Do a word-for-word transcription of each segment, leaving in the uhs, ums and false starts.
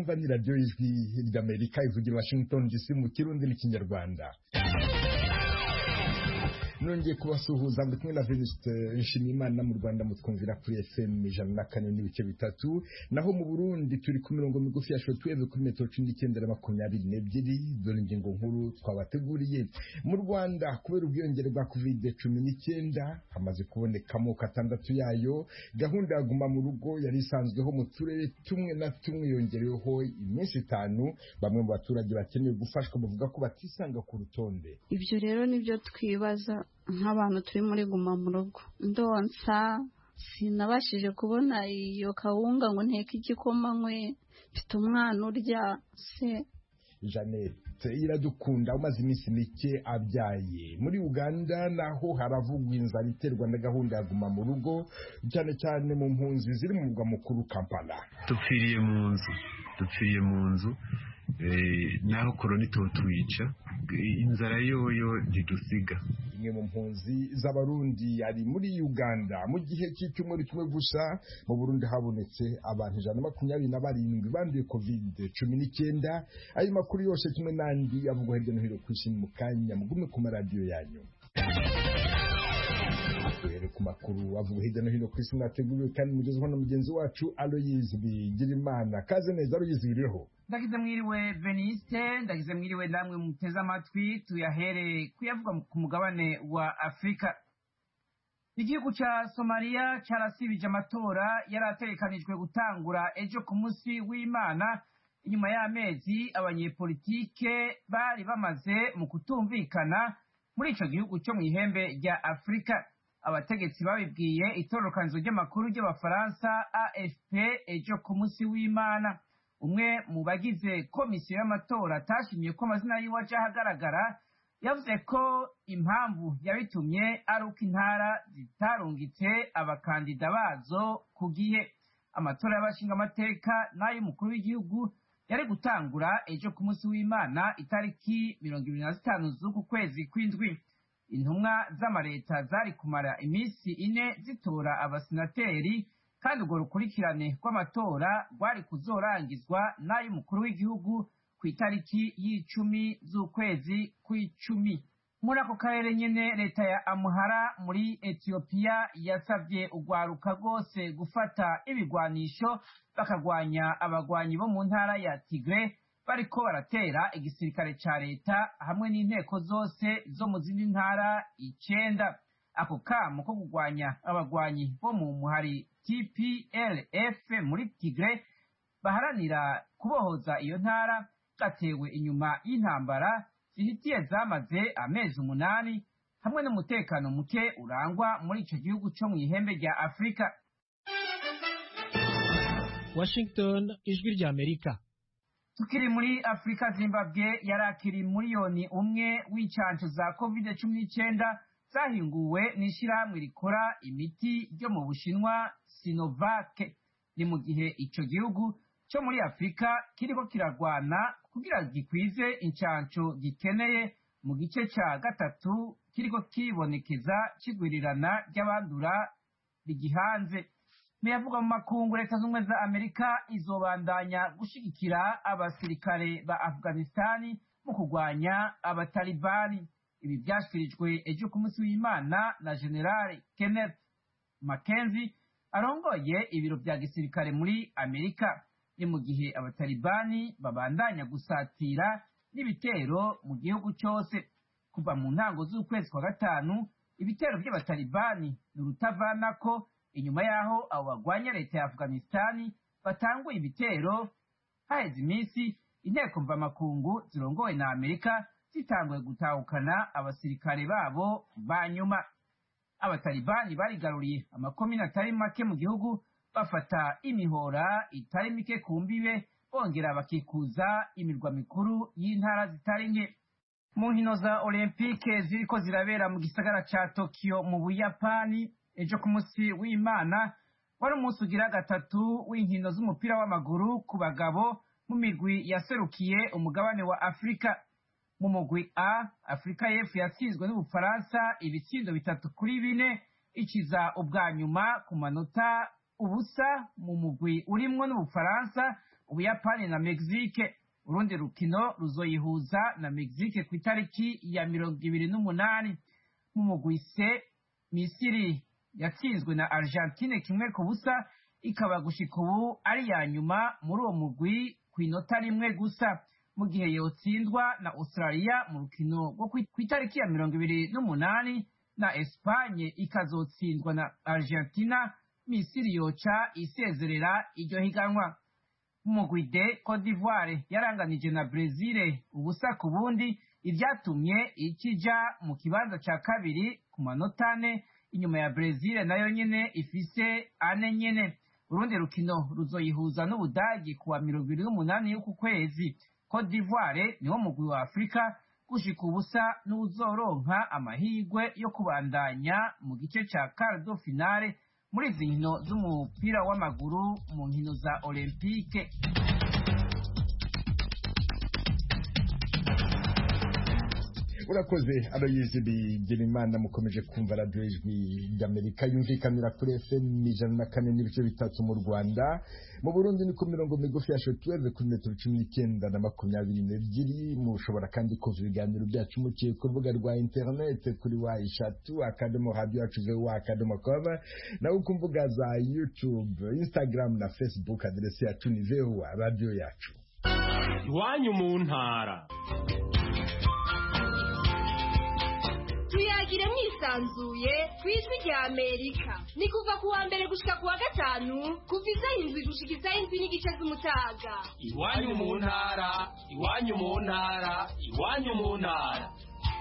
mwumva ni radiyo y'ijwi ry'Amerika ivugira Washington D C mu Kirundi n'Ikinyarwanda. Nongeye kubasuhuza ndi kumwe na Venuste Nshimiyimana. Mu Rwanda mutwumvira kuri F M ijana na kane n'ibice bitatu, naho mu Burundi turi ku mirongo migufi ya shortwave kuri metero cumi n'icyenda na makumyabiri n'ebyiri. Dore ingingo nkuru twabateguriye. Mu Rwanda kubera ubwiyongere bwa covid cumi n'icyenda hamaze kuboneka amoko atandatu yayo. Gahunda ya guma mu rugo yari isanzweho mu turere tumwe na tumwe yongereweho iminsi itanu. Bamwe mu baturage bakeneye gufashwa bavuga ko batisanga ku rutonde. Ibyo rero nibyo twibaza nk'abantu turi muri guma mu rugo. Ndonsa sinabashije kubona iyo kawunga ngo nteke igikoma nkwe, mfite umwana urya se. Jeannette Iradukunda umaze iminsi mike abyaye. Muri Uganda naho haravugwa inzara iterwa na gahunda ya guma mu rugo, cyane cyane mu mpunzi ziri mu murwa mukuru Kampala. Dupfiriye mu nzu dupfiriye mu nzu eh naho korona itotwica, inzara yoyo ntidusiga. Imwe mu mpunzi z'abarundi ari muri Uganda. Mu gihe cy'icyumweru kimwe gusa mu Burundi habonetse abantu ijana na makumyabiri na barindwi banduye covid cumi n'icyenda. Ayo makuru yose kimwe n'andi avugwa hirya no hino ku isi mu kanya mugume ku maradiyo yanyu. Duhere ku makuru avuga hirya no hino ku isi nateguriwe kandi mugezweho na mugenzi wacu Aloyizi Bigirimana. Kaze neza Aloyizi, biriho? Ndagize mwiriwe Veniste, ndagize mwiriwe namwe muteze amatwi. Tuyahere kuyavuga ku mugabane wa Afrika. Igihugu ca Somalia carasibije amatora yarategekanijwe gutangura ejo ku munsi w'Imana, inyuma y'amezi abanyepolitike bari bamaze mu kutumvikana muri ico gihugu cyo mu ihembe rya Afrika. Abategetsi babibwiye itororokanizo ry'amakuru ry'Abafaransa A F P ejo ku munsi w'Imana. Umwe mu bagize komisiyo y'amatora atashimye ko amazina yiwe aja ahagaragara yavuze ko impamvu yabitumye ari uko intara zitarungitse abakandida bazo ku gihe. Amatora y'abashinga amateka n'ay'umukuru w'igihugu yari gutangura ejo ku munsi w'Imana itariki mirongo ibiri na zitanu z'uku kwezi kw'indwi. Intumwa z'amareta zari kumara iminsi ine zitora abasenateri, kandi urwo rukurikirane rw'amatora rwari kuzorangizwa n'ay'umukuru w'igihugu ku itariki y'icumi z'ukwezi kw'icumi. Muri ako karere nyene leta ya Amhara muri Ethiopia yasavye urwaruka rwose gufata ibigwanisho bakagwanya abagwanyi bo mu ntara ya Tigre bariko baratera igisirikare ca leta hamwe n'inteko zose zo mu zindi ntara icenda. Ako kamo ko kugwanya abagwanyi bo mu muhari T P L F muri Tigre baharanira kubohoza iyo ntara gatewe inyuma y'intambara zihitiye zamaze amezi umunani hamwe n'umutekano muke urangwa muri ico gihugu cyo mu ihembe rya Afrika. Washington, ijwi rya Amerika. Tukiri muri Afrika, Zimbabwe yarakiri miliyoni umwe w'icanco za covid cumi n'icyenda zahinguwe n'ishirahamwe rikora imiti ryo mu Bushinwa Sinovac. Ni mu gihe ico gihugu cyo muri Afrika kiriko kiragwana kugira gikwize incanco gikeneye mu gice ca gatatu kiriko kibonekeza kigwirirana ry'abandura bigihanze. Meyavuga mu makungu, leta z'ubumwe za Amerika izobandanya gushigikira abasirikare ba Afghanistani mu kugwanya abatalibani. Ibi byashikirijwe ejo ku munsi w'Imana na General Kenneth Mackenzie arongoye ibiro bya gisirikare muri Amerika. Ni mu gihe abatalibani babandanya gusatira n'ibitero mu gihugu cyose. Kuva mu ntango z'ukwezi kwa gatanu, ibitero by'abatalibani n'urutavanako inyuma yaho abo bagwanya leta ya Afghanistani batanguye ibitero. Haheze iminsi inteko mvamakungu zirongowe na Amerika zitanguye gutahukana abasirikare babo banyuma. Abatalibani barigaruriye amakomine atari make mu gihugu, bafata imihora itari mike ku mbibe, bongera bakikuza imirwa mikuru y'intara zitari nke. Mu nkino za Olympique ziriko zirabera mu gisagara ca Tokyo mu Buyapani ejo ku munsi w'Imana wari umunsi ugira gatatu w'inkino z'umupira w'amaguru ku bagabo mu mirwi yaserukiye umugabane wa Afrika. Mu mugwi A, Afrika y'Epfo yatsinzwe n'Ubufaransa ibitsindo bitatu kuri bine, ikiza ubwa nyuma ku manota ubusa mu mugwi urimwo n'Ubufaransa Ubuyapani na Mexique. Urundi rukino ruzoyihuza na Mexique ku itariki ya mirongo ibiri n'umunani. Mu mugwi C, Misiri yatsinzwe na Argentine kimwe ku busa, ikaba gushika ubu ari ya nyuma muri uwo mugwi ku inota rimwe gusa, mu gihe yotsindwa na Australia mu rukino rwo ku itariki ya mirongo ibiri n'umunani na Espagne ikazotsindwa na Argentina, Misiri yoca isezerera iryo higanwa. Umugwi D, Cote d'Ivoire yaranganije na Brazil ubusa ku bundi, ivyatumye ikija mu kibanza ca kabiri ku manota ane, inyuma ya Brazil nayo nyene ifise ane nyene. Urundi rukino ruzoyihuza n'Ubudagi kuwa mirongo ibiri n'umunani y'uku kwezi. Cote d'Ivoire niwo mugwi wa Afrika gushika ubusa n'uzoronka amahirwe yo kubandanya mu gice ca quart de finale muri izi nkino z'umupira w'amaguru mu nkino za Olympique. urakoze Aloyizi Bigirimana. Mukomeje kumva radiyo ijwi ry'Amerika yumvikanira kuri F M ijana na kane n'ibice bitatu mu Rwanda. Mu Burundi ni ku mirongo migufi ya shortwave kuri metero cumi n'icyenda na makumyabiri n'ebyiri. Mushobora kandi kumva ibiganiro byacu muciye ku rubuga rwa interineti kuri wa eshatu akadomo radio yacu wa akadomo com, naho ku mbuga za YouTube, Instagram na Facebook aderesi yacu ni VOA radio yacu. Iwanyu mu ntara. Tuyagire mwisanzuye kw'ijwi rya Amerika. Ni kuva ku wa mbere gushika ku wa gatanu kuva isaha indwi gushika isaha indwi n'igice z'umutaga. Iwanyu mu ntara, iwanyu mu ntara, iwanyu mu ntara.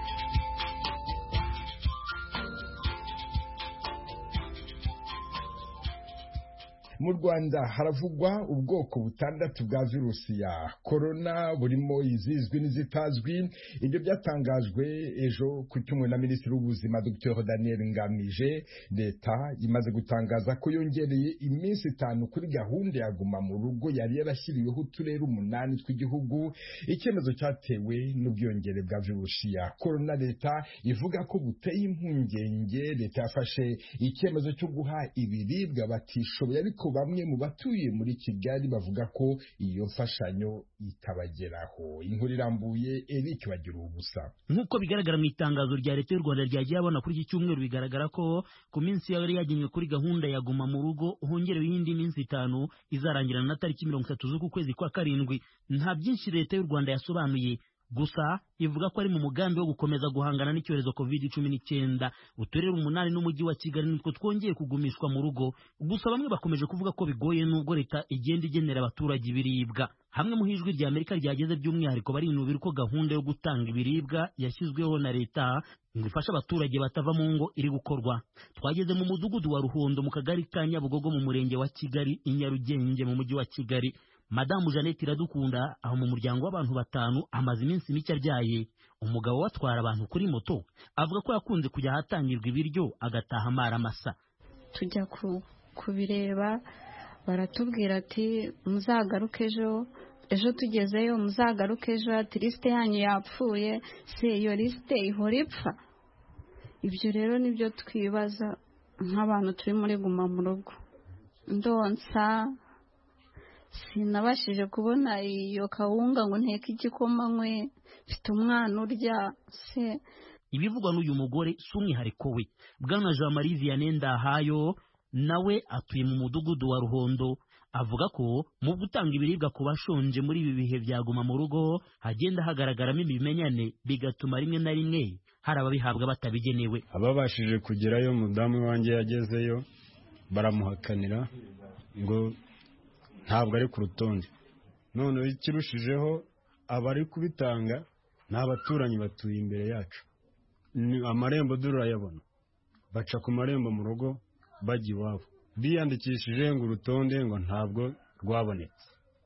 Mu Rwanda haravugwa ubwoko butandatu bwa virusi ya corona, burimo izizwi n'izitazwi. Ibyo byatangajwe ejo ku cyumweru na Minisitiri w'Ubuzima Dr Daniel Ngamije. Leta imaze gutangaza ko yongereye iminsi itanu kuri gahunda ya guma mu rugo yari yarashyiriweho uturere umunani tw'igihugu. Icyemezo cyatewe n'ubwiyongere bwa virusi ya corona. Leta ivuga ko buteye impungenge. Leta yafashe icyemezo cyo guha ibiribwa batishoboye, ariko bamwe mu batuye muri Kigali bavuga ko iyo mfashanyo itabageraho. Inkuru irambuye Eric bagira ubusa. Nk'uko bigaragara mu itangazo rya Leta y'u Rwanda ryagiye abona kuri iki cyumweru, bigaragara ko ku minsi yari yagenywe kuri gahunda ya guma mu rugo hongerewe iyindi minsi itanu izarangirana na tariki mirongo itatu z'uku kwezi kwa karindwi. Nta byinshi Leta y'u Rwanda yasobanuye, gusa ivuga ko ari mu mugambi wo gukomeza guhangana n'icyorezo covid cumi n'icyenda. Uturere umunani n'umujyi wa Kigali nitwo twongeye kugumishwa mu rugo, gusa bamwe bakomeje kuvuga ko bigoye nubwo Leta igenda igenera abaturage ibiribwa. Hamwe mu ijwi rya Amerika ryageze by'umwihariko barinubira ko gahunda yo gutanga ibiribwa yashyizweho na Leta ngo ifashe abaturage batava mu ngo iri gukorwa. Twageze mu mudugudu wa Ruhondo mu kagari ka Nyabugogo mu murenge wa Kigali i Nyarugenge mu mujyi wa Kigali. Madamu Jeannette Iradukunda aho mu muryango w'abantu batanu amaze iminsi mike abyaye. Umugabo watwara abantu kuri moto avuga ko yakunze kujya ahatangirwa ibiryo agataha amara amasa. Tujya ku kubireba baratubwira ati muzagaruke ejo. Ejo tugezeyo muzagaruke ejo, ati liste yanyu yapfuye. Se iyo liste ihora ipfa? Ibyo rero nibyo twibaza nk'abantu turi muri guma mu rugo. Ndonsa sinabashije kubona iyo kawunga ngo nteke igikoma nkwe, mfite umwana urya. Se ibivugwa n'uyu mugore si umwihariko we. Bwana Jean Marie Vianney Ndahayo nawe atuye mu mudugudu wa Ruhondo, avuga ko mu gutanga ibiribwa ku bashonje muri ibi bihe byaguma mu rugo hagenda hagaragaramo ibimenyane, bigatuma rimwe na rimwe hari ababihabwa batabigenewe. Ababashije kugerayo, mudamu wanjye yagezeyo baramuhakanira ngo ntabwo ari ku rutonde. None ikirushijeho abari kubitanga ni abaturanyi batuye imbere yacu. Amarembo durayabona, baca ku marembo mu rugo bajya iwabo, biyandikishije ngo urutonde ngo ntabwo rwabonetse.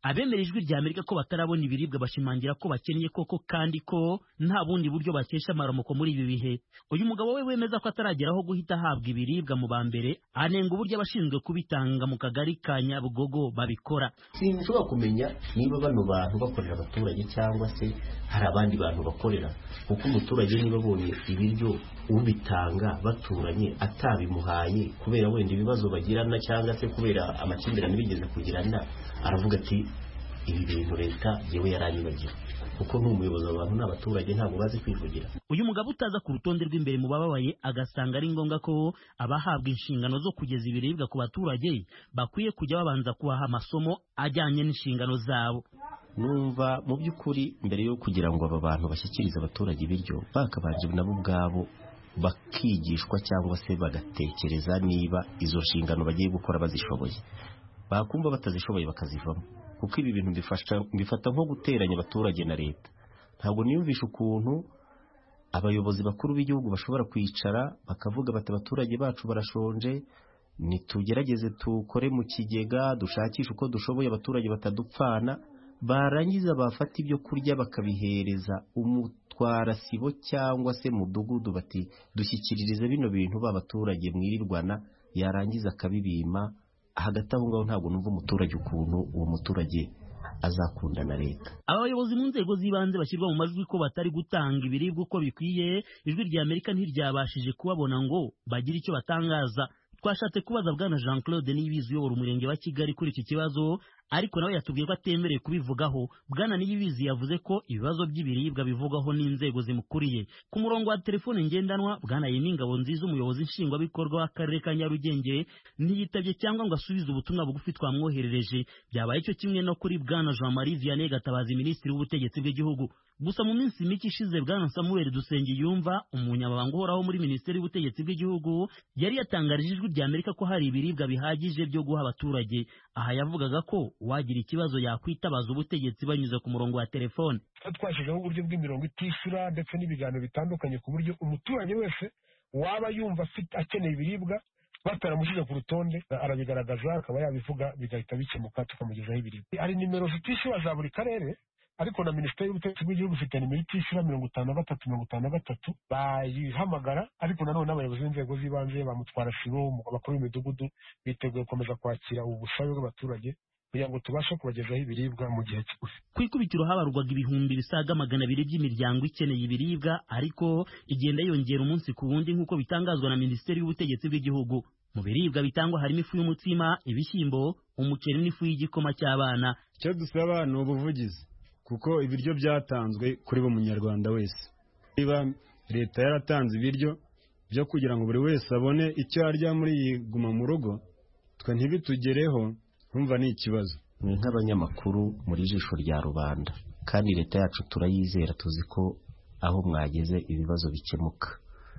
abemera ijwi rya Amerika ko batarabona ibiribwa bashimangira ko bakennye koko kandi ko nta bundi buryo bakesha amaramuko muri ibi bihe. Uyu mugabo we wemeza ko atarageraho guhita ahabwa ibiribwa mu ba mbere, anenga uburyo abashinzwe kubitanga mu kagari ka Nyabugogo babikora. Sinshobora kumenya niba bano bantu bakorera abaturage cyangwa se hari abandi bantu bakorera, kuko umuturage niba abonye ibiryo ubitanga baturanye atabimuhaye kubera wenda ibibazo bagirana cyangwa se kubera amakimbirane bigeze kugirana, aravuga ati ibi bintu leta yewe yaranyibagira, kuko n'umuyobozi w'abantu n'abaturage ntabwo bazi kwivugira. Uyu mugabo utaza ku rutonde rw'imbere mu bababaye agasanga ari ngombwa ko abahabwa inshingano zo kugeza ibiribwa ku baturage bakwiye kujya babanza kubaha amasomo ajyanye n'inshingano zabo. Numva mu by'ukuri mbere yo kugira ngo aba bantu bashyikirize abaturage ibiryo bakabanje nabo ubwabo bakigishwa cyangwa se bagatekereza niba izo nshingano bagiye gukora bazishoboye. Bakumva batazishoboye bakazivamo, kuko ibi bintu bifasha bifata nko guteranya abaturage na leta. Ntabwo niyumvisha ukuntu abayobozi bakuru b'igihugu bashobora kwicara bakavuga bati abaturage bacu barashonje, nitugerageze tukore mu kigega dushakisha uko dushoboye abaturage batadupfana, barangiza bafata ibyo kurya bakabihereza umutwara sibo cyangwa se mudugudu bati dushyikiririze bino bintu b'abaturage mwirirwana, yarangiza akabibima. Hagati aho ngaho ntabwo numva umuturage ukuntu uwo muturage azakunda na leta. Abayobozi mu nzego z'ibanze bashyirwa mu majwi ko batari gutanga ibiribwa uko bikwiye, ijwi rya Amerika ntiryabashije kubabona ngo bagire icyo batangaza. Twashatse kubaza bwana Jean Claude Niyibizi uyobora umurenge wa Kigali kuri iki kibazo, ariko nawe yatubwiye ko atemerewe kubivugaho. Bwana Niyibizi yavuze ko ibibazo by'ibiribwa bivugwaho n'inzego zimukuriye. Ku murongo wa telefone ngendanwa, bwana Yimingabo Nziza umuyobozi nshingwabikorwa w'akarere ka Nyarugenge ntiyitabye cyangwa ngo asubize ubutumwa bugufi twamwoherereje. Byabaye icyo kimwe no kuri bwana Jean Marie Vianney Gatabazi minisitiri w'ubutegetsi bw'igihugu. Gusa mu minsi mike ishize bwana Samuel Dusengiyumva umunyamabanga uhoraho muri minisiteri y'ubutegetsi bw'igihugu yari yatangarije ijwi rya Amerika ko hari ibiribwa bihagije byo guha abaturage. Aha yavugaga ko wagira ikibazo yakwitabaza ubutegetsi banyuze ku murongo wa telefone. Twashyizeho uburyo bw'imirongo itishyura ndetse n'ibiganiro bitandukanye ku buryo umuturage wese waba yumva afite akeneye ibiribwa bataramushyize ku rutonde arabigaragaza akaba yabivuga bigahita bikemuka tukamugezaho ibiribwa. Hari nimero zitishyura za buri karere, ariko na minisiteri y'ubutegetsi bw'igihugu ifite nimero itishyura mirongo itanu na gatatu mirongo itanu na gatatu bayihamagara, ariko nanone n'abayobozi b'inzego z'ibanze bamutwara sibo abakuru b'imidugudu biteguye gukomeza kwakira ubu busabe bw'abaturage kugira ngo tubashe kubagezaho ibiribwa mu gihe kigufi. Ku ikubitiro habarwaga ibihumbi bisaga magana abiri by'imiryango ikeneye ibiribwa, ariko igenda yongera umunsi ku wundi nk'uko bitangazwa na minisiteri y'ubutegetsi bw'igihugu. Mu biribwa bitangwa harimo ifu y'umutsima, ibishyimbo, umuceri n'ifu y'igikoma cy'abana. Icyo dusaba ni ubuvugizi, kuko ibiryo byatanzwe kuri buri munyarwanda wese. Niba leta yaratanze ibiryo byo kugira ngo buri wese abone icyo arya muri iyi guma mu rugo, twe ntibitugereho, nkumva ni ikibazo. Ni nk'abanyamakuru muri ijisho rya rubanda, kandi leta yacu turayizera, tuzi ko aho mwageze ibibazo bikemuka.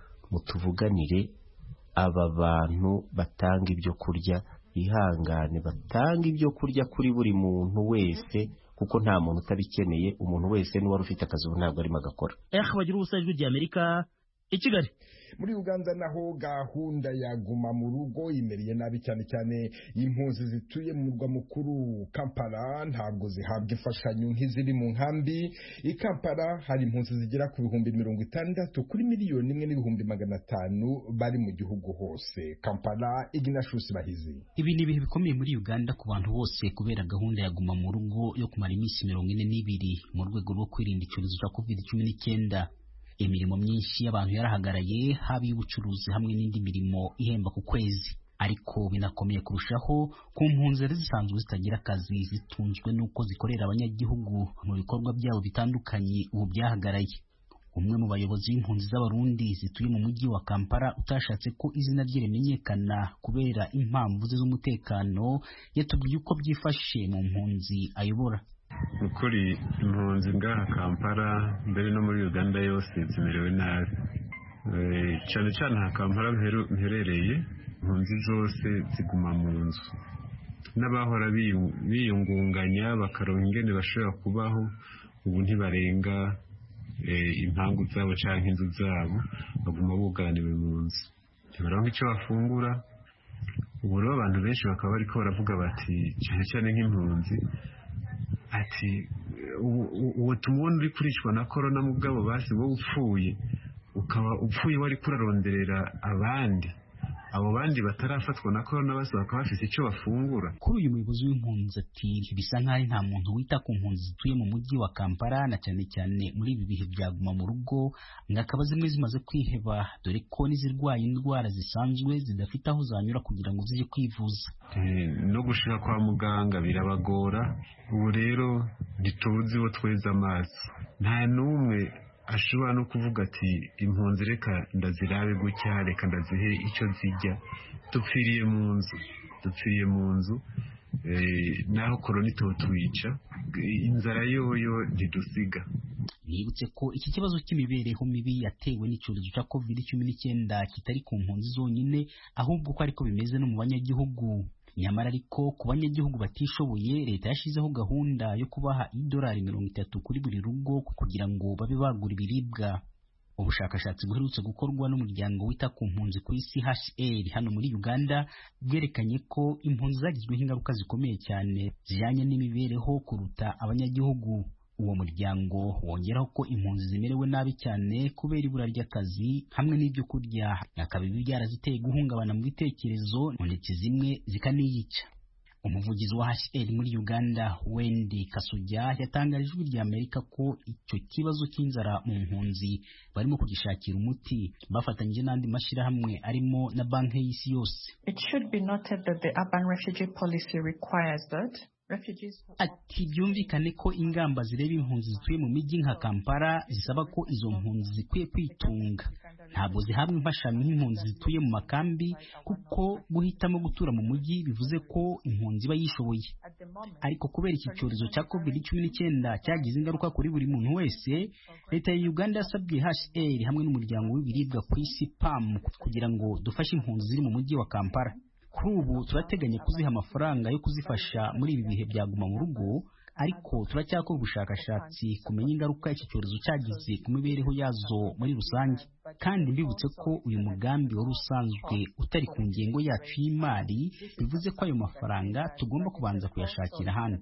Mutuvuganire aba bantu batanga ibyo kurya, ihangane batanga ibyo kurya kuri buri muntu wese, kuko nta muntu utabikeneye. Umuntu wese n'uwari ufite akazi ubu ntabwo arimo agakora. Eh bagira ubusa ijwi rya Amerika i Kigali. Muri Uganda naho gahunda ya guma mu rugo imereye nabi cyane cyane impunzi zituye mu murwa mukuru Kampala ntabwo zihabwa imfashanyo nk'iziri mu nkambi. I Kampala hari impunzi zigera ku bihumbi mirongo itandatu kuri miliyoni imwe n'ibihumbi magana atanu bari mu gihugu hose. Kampala, Ignatius Bahizi. Ibi ni ibihe bikomeye muri Uganda ku bantu bose kubera gahunda ya guma mu rugo yo kumara iminsi mirongo ine n'ibiri mu rwego rwo kwirinda icyorezo cya covid cumi n'icyenda. Imirimo myinshi y'abantu yarahagaraye, haba y'ubucuruzi hamwe n'indi mirimo ihemba ku kwezi. Ariko binakomeye kurushaho ku mpunzi zisanzwe zitagira akazi, zitunzwe n'uko zikorera abanyagihugu mu bikorwa byabo bitandukanye ubu byahagaraye. Umwe mu bayobozi b'impunzi z'abarundi zituye mu mujyi wa Kampala utashatse ko izina rye rimenyekana kubera impamvu ze z'umutekano, yatubwiye uko byifashe mu mpunzi ayobora. Ukuri impunzi ngaha Kampala mbere no muri Uganda yose zimerewe nabi. Cyane cyane ha Kampala mherereye impunzi zose ziguma mu nzu. N'abahora biyungunganya bakaronka ingene bashobora kubaho ubu ntibarenga impangu zabo cyangwa inzu zabo, baguma buganiwe mu nzu. Ntibaronka icyo bafungura. Ubu rero abantu benshi bakaba bariko baravuga bati cyane cyane nk'impunzi ati uwo tumubona uri kuricwa na korona mugabo basi wowe upfuye ukaba upfuye wari kuraronderera abandi abo bandi batarafatwa na korona bose bakaba bafite icyo bafungura. Kuri uyu muyobozi w'impunzi ati bisa nk'aho nta muntu wita ku mpunzi zituye mu mujyi wa Kampala na cyane cyane muri ibi bihe byaguma mu rugo ngo akaba zimwe zimaze kwiheba dore ko n'izirwaye indwara zisanzwe zidafite aho zanyura kugira ngo zijye kwivuza no gushika kwa muganga birabagora. Ubu rero ntitubuzi wo tweza amaso, nta n'umwe ashobora no kuvuga ati impunzi reka ndazirabe gutya reka ndazihe icyo zijya. Dupfiriye mu nzu dupfiriye mu nzu naho korona itotwica, inzara yoyo ntidusiga. Nibutse ko iki kibazo cy'imibereho mibi yatewe n'icyorezo cya covid cumi n'icyenda kitari ku mpunzi zonyine ahubwo ko ariko bimeze no mu banyagihugu. Nyamara ariko ku banyagihugu batishoboye leta yashyizeho gahunda yo kubaha idolari mirongo itatu kuri buri rugo kugira ngo babe bagura ibiribwa. Ubushakashatsi buherutse gukorwa n'umuryango wita ku mpunzi ku isi H R hano muri Uganda bwerekanye ko impunzi zagizweho ingaruka zikomeye cyane zijyanye n'imibereho kuruta abanyagihugu. Uwo muryango wongeraho ko impunzi zimerewe nabi cyane kubera ibura ry'akazi hamwe n'ibyo kurya, akaba ibi byaraziteye guhungabana mu bitekerezo ndetse zimwe zikaniyica. Umuvugizi wa H R muri Uganda Wendy Kasujya yatangaje ijwi rya Amerika ko icyo kibazo cy'inzara mu mpunzi barimo kugishakira umuti bafatanyije n'andi mashyirahamwe arimo na banki y'isi yose. It should be noted that the urban refugee policy requires that ati byumvikane ko ingamba zireba impunzi zituye mu mijyi nka Kampala zisaba ko izo mpunzi zikwiye kwitunga, ntabwo zihabwa imfashanyo nk'impunzi zituye mu makambi kuko guhitamo gutura mu mujyi bivuze ko impunzi iba yishoboye. Ariko kubera iki cyorezo cya covid cumi n'icyenda cyagize ingaruka kuri buri muntu wese, leta ya Uganda yasabye H R hamwe n'umuryango w'ibiribwa ku isi P A M kugira ngo dufashe impunzi ziri mu mujyi wa Kampala. Kuri ubu turateganya kuziha amafaranga yo kuzifasha muri ibi bihe byaguma mu rugo, ariko turacyakora ubushakashatsi kumenya ingaruka iki cyorezo cyagize ku mibereho yazo muri rusange. Kandi mbibutse ko uyu mugambi wari usanzwe utari ku ngengo yacu y'imari, bivuze ko ayo mafaranga tugomba kubanza kuyashakira ahandi.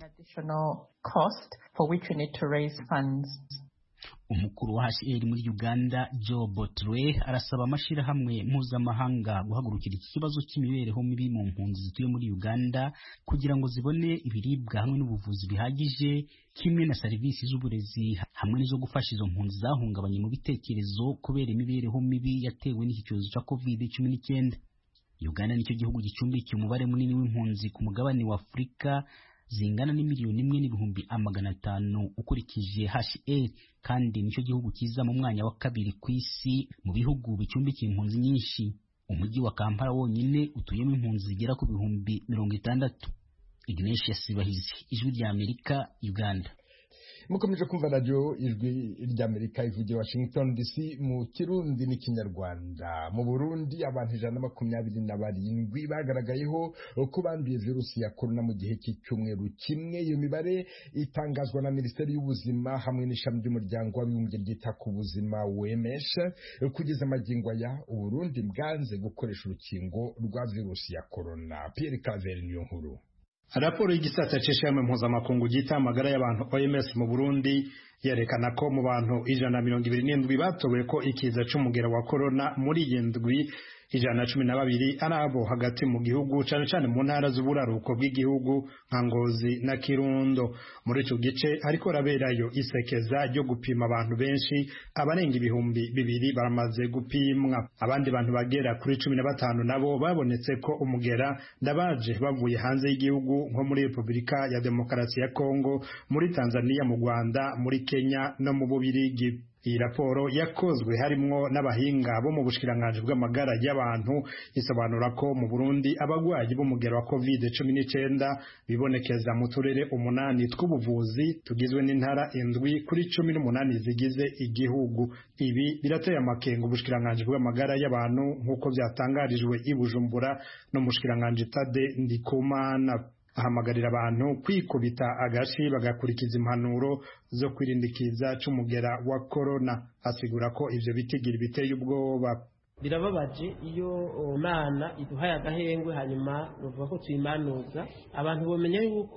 Umukuru wa H R muri Uganda Joe Botre arasaba amashyirahamwe mpuzamahanga guhagurukira iki kibazo cy'imibereho mibi mu mpunzi zituye muri Uganda kugira ngo zibone ibiribwa hamwe n'ubuvuzi bihagije kimwe na serivisi z'uburezi hamwe n'izo gufasha izo mpunzi zahungabanye mu bitekerezo kubera imibereho mibi yatewe n'iki cyorezo cya covid cumi n'icyenda. Uganda nicyo gihugu gicumbikiye umubare munini w'impunzi ku mugabane wa Afurika zingana n'imiliyoni imwe n'ibihumbi amagana atanu ukurikije H R, kandi nicyo gihugu kiza mu mwanya wa kabiri ku isi mu bihugu bicumbikiye impunzi nyinshi. Umujyi wa Kampala wonyine utuyemo impunzi zigera ku bihumbi mirongo itandatu. Ignatius Bahizi, Ijwi rya Amerika, Uganda. Mukomeje kumva radio Ijwi ry'Amerika ivugira Washington D C mu Kirundi n'ikinyarwanda. Mu Burundi abantu ijana na makumyabiri na barindwi bagaragayeho ko banduye virusi ya corona mu gihe cy'icyumweru kimwe. Iyo mibare itangazwa na Minisiteri y'Ubuzima hamwe n'ishami ry'umuryango w'abibumbye ryita ku buzima W M S. Kugeza magingo aya Uburundi bwanze gukoresha urukingo rwa virusi ya corona. Pierre Claver niyo nkuru. Raporo y'igisata c'ishami mpuzamakungu gita amagara y'abantu O M S mu Burundi yerekana ko mu bantu ijana na mirongo ibiri n'indwi batowe ko ikiza c'umugera wa corona muri iyi ndwi ijana na cumi na babiri ari abo hagati mu gihugu cane cane mu ntara z'uburaruko bw'igihugu nka Ngozi na Kirundo. Muri ico gice ariko raberayo isekeza ryo gupima abantu benshi, abarenga ibihumbi bibiri baramaze gupimwa. Abandi bantu bagera kuri cumi na batanu nabo babonetse ko umugera ndabaje bavuye hanze y'igihugu nko muri Republika ya Demokarasi ya Kongo, muri Tanzania, mu Rwanda, muri Kenya no mu Bubirigi. Iyi raporo yakozwe harimwo n'abahinga bo mu bushikiranganje bw'amagara y'abantu isobanura ko mu Burundi abagwayi b'umugero wa covid cumi n'icyenda bibonekeza mu turere umunani tw'ubuvuzi tugizwe n'intara indwi kuri cumi n'umunani zigize igihugu. Ibi birateye amakenga ubushikiranganje bw'amagara y'abantu nk'uko byatangarijwe i Bujumbura no mu bushikiranganje Tade Ndikumana. Ahamagarira abantu kwikubita agashi bagakurikiza impanuro zo kwirindikiza c'umugera wa corona. Asigura ko ivyo bitigira biteye ubwoba. Birababaje iyo Imana iduhaye agahengwe hanyuma uvuga ko tuyimanuza. Abantu bomenya yuko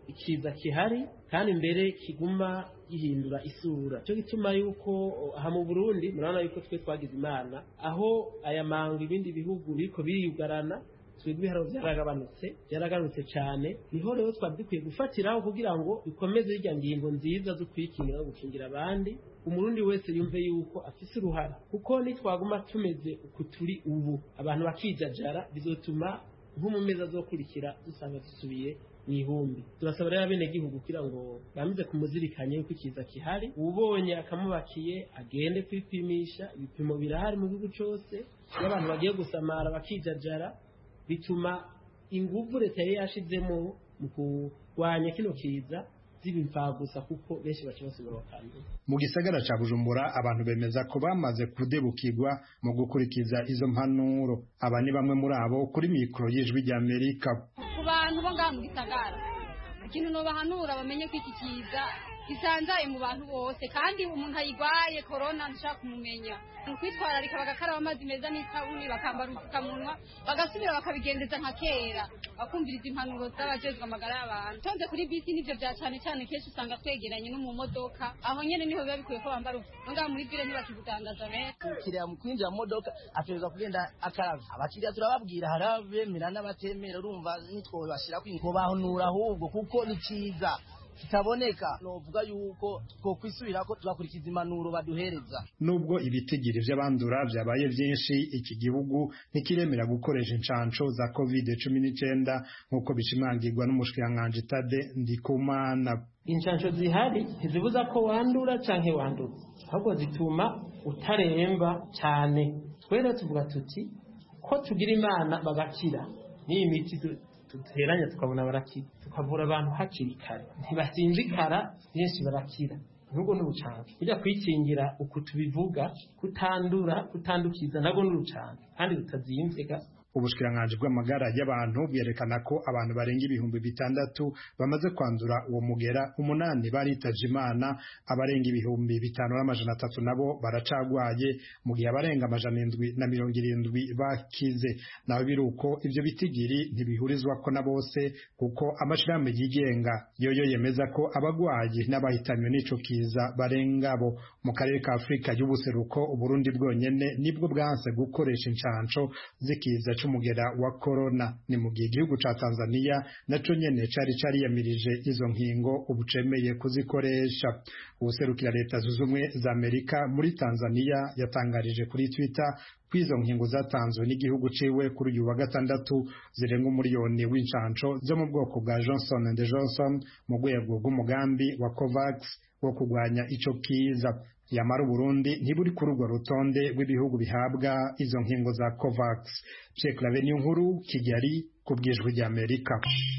ikiza kihari kandi mbere kiguma gihindura isura cyo gituma yuko aha mu Burundi murabona yuko twe twagize imana aho aya mango ibindi bihugu biriko biriyugarana twebwe ibiharo byaragabanutse byaragarutse cyane niho rero twari dukwiye gufatiraho kugira ngo bikomeze irya ngingo nziza zo kwikingira no gukingira abandi umurundi wese yumve yuko afise uruhara kuko nitwaguma tumeze uku turi ubu abantu bakijajara bizotuma nko mu mezi azokurikira dusanga dusubiye mwihumbi turasaba rero abene gihugu kugira ngo bamize kumuzirikanye yuko ikiza kihari ubonye akamubakiye agende kwipimisha ibipimo birahari mu gihugu cyose y'abantu bagiye gusamara bakijajara bituma inguvu leta yari yashizemo mu kurwanya kino kiza zibimfagusa kuko benshi baca basubira bakandura. Mu gisagara ca Bujumbura abantu bemeza ko bamaze kudebukirwa mu gukurikiza izo mpanuro. Aba ni bamwe muri abo kuri mikoro y'ijwi rya Amerika. Ku bantu bo ngaha mu gisagara ikintu no bahanura bamenye ko iki kiza gisanzaye mu bantu bose kandi umuntu ayigwaye corona nshaka kumumenya kwitwararika bagakaraba amazi meza n'isabuni bakambara udupfukamunwa bagasubira bakabigendeza nka kera bakumviriza impanuro z'abajejwe amagara y'abantu tonze kuri bisi nivyo vya cyane cyane kenshi usanga twegeranye no mu modoka aho nyene niho biba bikwiye ko bambara ngaha muri vile ntibakibudandaza benshi kiriya mu kwinjira mu modoka ategerezwa kugenda akaraba abakiriya turababwira harabemera n'abatemera urumva nitwo bashira kwinko bahunura ahubwo kuko ni ciza kitaboneka novuga yuko ko kwisubira ko tugakurikiza impanuro baduhereza nubwo ibitigiri by'abandura byabaye byinshi iki gihugu ntikiremera gukoresha incanco za covid cumi n'icyenda nkuko bishimangirwa n'umushikiranganje Tade Ndikumana. Incanco zihari ntizibuza ko wandura canke wanduza ahubwo zituma utaremba cyane twere tuvuga tuti ko tugira imana bagakira ni imiti duteranya tukabona barakira tukavura abantu hakiri kare ntibasinzikara benshi barakira nubwo n'urucanco bijya kwikingira uku tubivuga kutandura kutandukiza nabwo n'urucanco kandi rutazimvega. Ubushikiranganje bw'amagara y'abantu bwerekana ko abantu barenga ibihumbi bitandatu bamaze kwandura uwo mugera umunani baritaje Imana abarenga ibihumbi bitanu n'amajana atatu nabo baracagwaye mu gihe abarenga amajana indwi na mirongo irindwi bakize. Naho biruko ivyo bitigiri ntibihurizwa ko na bose kuko amashirahamwe yigenga yoyo yemeza ko abagwayi n'abahitanywe n'ico kiza barenga bo. Mu karere ka Afrika y'ubuseruko Uburundi bwonyene nibwo bwanse gukoresha incanco zikiza c'umugera wa corona. Ni mu gihe igihugu ca Tanzania naco nyene cari cariyamirije izo nkingo ubucemeye kuzikoresha. Ubuserukira leta zunze ubumwe za Amerika muri Tanzania yatangarije kuri Twitter kwizo nkingo zatanzwe n'igihugu ciwe kuri uyu wa gatandatu zirenga umuriyoni w'incanco zo mu bwoko bwa Johnson and Johnson mu rwego rw'umugambi wa COVAX wo kugwanya ico kiza. Yamara Burundi ntiburi kuri urwo rutonde rw'ibihugu bihabwa izo nkingo za COVAX. Check la venue nkuru Kigali kubwijwe rya Amerika.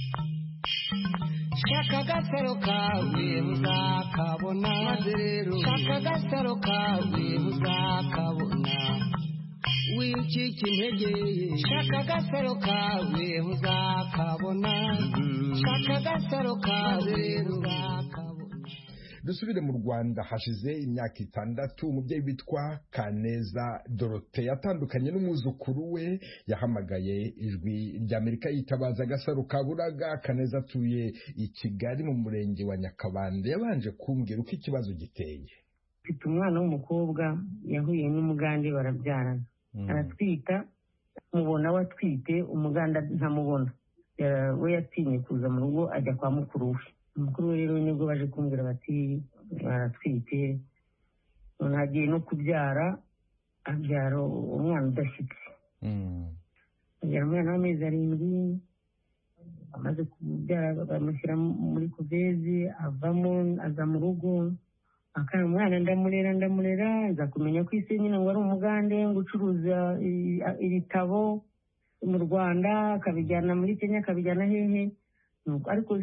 Shaka gasaro kawe uzakabona mazerero shaka gasaro kawe uzakabona wicika intege shaka gasaro kawe uzakabona shaka gasaro kawe uzakabona. Dusubire mu Rwanda hashize imyaka itandatu umubyeyi witwa Kaneza Dorothée yatandukanye n'umwuzukuru we yahamagaye ijwi rya Amerika yitabaza Gasaro Kaburaga. Kaneza atuye i Kigali mu murenge wa Nyakabande yabanje kumbwira uko ikibazo giteye. Mfite umwana w'umukobwa yahuye n'umugande barabyarana aratwita mubona watwite umuganda ntamubona we yatinye kuza mu rugo ajya kwa mukuru we. Mukuru rero nibwo baje kumbwira bati baratwite none agiye no kubyara abyara umwana udashyitse abyara umwana w'amezi arindwi amaze kubyara bamushyira muri kuvezi avamo aza mu rugo akana umwana ndamurera ndamurera nza kumenya ko isi nyine ngo ari umugande ngo ucuruza ibitabo mu Rwanda akabijyana muri Kenya akabijyana hehe ariko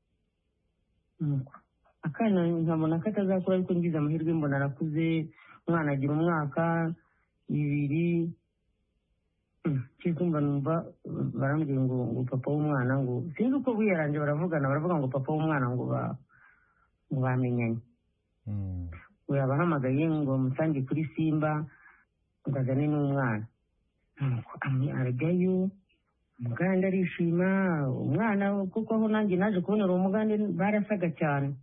akana nkabona ko atazakura ariko ngize amahirwe mbona arakuze umwana agira umwaka ibiri kikumva numva barambwiye ngo ngo papa w'umwana ngo sinzi uko buyaranje baravugana baravuga ngo papa w'umwana ngo ba ngo bamenyanye we abahamagaye ngo musange kuri Simba ngazane n'umwana arajyayo umugande arishima umwana kuko aho nanjye naje kubonera umugande barasaga cyane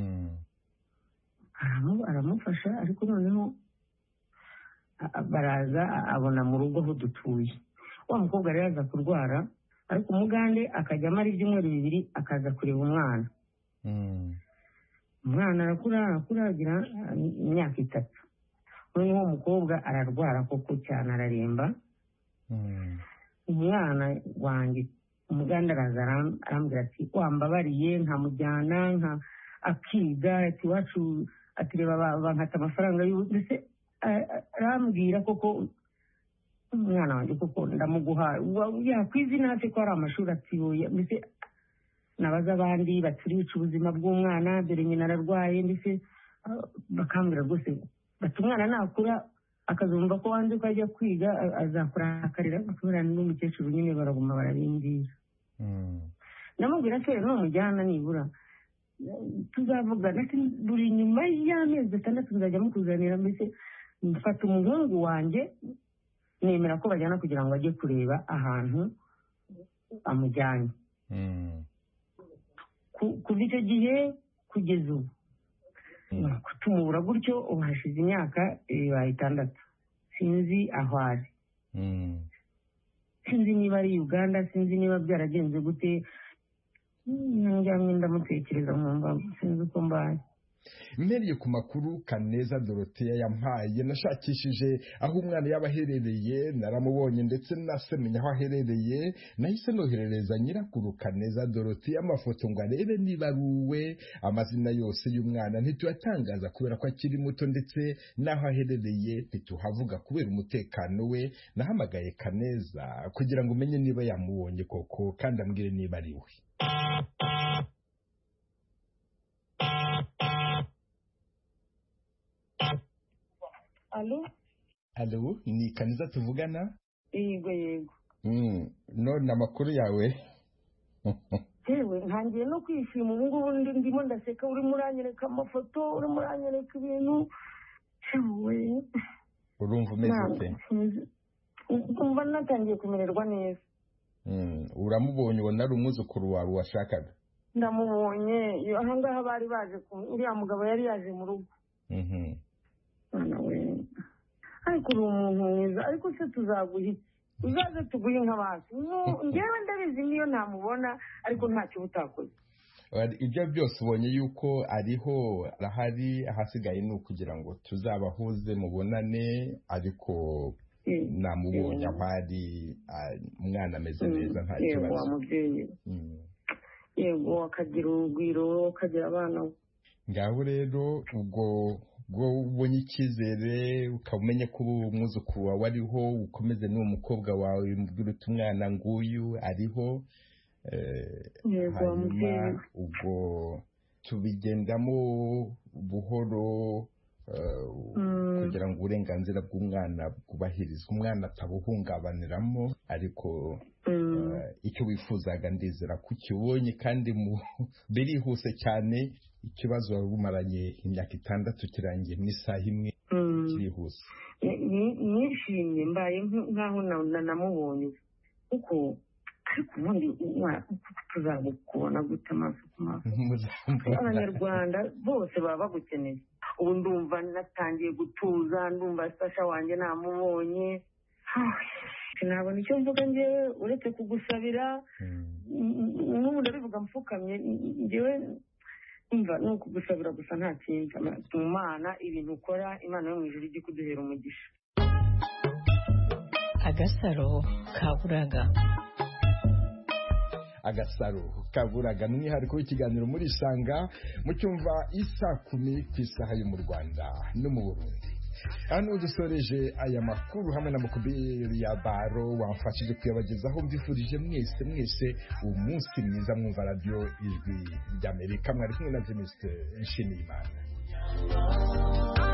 aramufasha ariko noneho baraza abona mu rugo aho dutuye wa mukobwa rero aza kurwara ariko umugande akajya amara ibyumweru bibiri akaza kureba umwana umwana arakura arakura agira imyaka itatu noneho umukobwa ararwara koko cyane araremba umwana wanjye umuganda araza arambwira ati wambabariye nkamujyana nka akiga ati iwacu atireba bankata amafaranga mbese arambwira koko umwana wanjye koko ndamuguha yakwizina ati ko ari amashuri atiyoye mbese nabaza abandi baturica ubuzima bw'umwana dore nyina ararwaye mbese bakambwira rwose bati umwana nakura akazumva ko wanze ko ajya kwiga azakura akarira kubera n'umukecuru nyine baraguma barabindira ndamubwira ko rero numujyana nibura tuzavugana buri nyuma y'amezi atandatu nzajya mukuzanira mbese mfata umuhungu wanjye nemera ko bajyana kugira ngo ajye kureba ahantu amujyanye kuva icyo gihe kugeza ubu kutumubura gutyo ubu hashize imyaka ibaye itandatu sinzi aho ari sinzi niba ari Uganda sinzi niba byaragenze gute njyamwe ndamutekereza nkumva sinzi uko mbaye mpereye ku makuru Kaneza Dorothea yampaye nashakishije aho umwana yaba aherereye naramubonye ndetse nasemenya aho aherereye nahise noherereza nyirakuru Kaneza Dorothea amafoto ngo arebe niba ari uwe amazina yose y'umwana ntituyatangaza kubera ko akiri muto ndetse n'aho aherereye ntituhavuga kubera umutekano we nahamagaye Kaneza kugira ngo umenye niba yamubonye koko kandi ambwire niba ari we. Alo? Alo, ni Kaneza tuvugana? Yego yego. Mm, none amakuru yawe? Yewe ntangiye no kwishima ubu ngubu ndimo ndaseka uri muranyereka amafoto uri muranyereka ibintu. Yewe. Urumva umeze ute? Umva natangiye kumererwa neza. Mm, uramubonye ubona ari umwuzukuru wawe washakaga? Ndamubonye aha ngaha bari baje uriya mugabo yari yaje mu rugo. Mhm. Ariko uri umuntu mwiza ariko se tuzaguha iki uzaze tuguhe nk'abantu ngewe ndabizi niyo ntamubona ariko ntacyo utakoze ibyo byose ubonye yuko ariho arahari ahasigaye ni ukugira ngo tuzabahuze mubonane ariko namubonye aho ari umwana ameze neza nta kibazo wa mubyeyi yego akagira urugwiro akagira abana ngaho rero ubwo ubwo ubonye icyizere ukaba umenya ko umwuzukuru wawe ariho ukomeze n'uwo mukobwa wawe umubwira uti umwana nguyu ariho hanyuma ubwo tubigendamo buhoro kugira ngo uburenganzira bw'umwana bwubahirizwe umwana atabuhungabaniramo ariko icyo wifuzaga ndizera ko ukibonye kandi birihuse cyane ikibazo wari umaranye imyaka itandatu kirangiye mu isaha imwe kirihuse nishimye mbaye nk'aho namubonye kuko ariko ubundi tuzabukubona gute amaso ku maso abanyarwanda bose baba bagukeneye ubu ndumva natangiye gutuza ndumva sasha wanjye namubonye sinabona icyo mvuga njyewe uretse kugusabira n'ubu ndabivuga mfukamye njyewe umva ni ukugusabira gusa nta kindi mu mana ibintu ukora imana yo mu ijuru ijya kuduhera umugisha. Agasaro kaburaga agasaro kaburaga ni umwihariko w'ikiganiro muri Isanga mu cyumva isa kumi ku isaha yo mu Rwanda no mu Burundi. Hano dusoreje aya makuru hamwe na Mukubiri ya Baro wamfashije kuyabagezaho mbifurije mwese mwese umunsi mwiza mwumva radio Ijwi ry'Amerika mwari kumwe na James Nshimiyimana.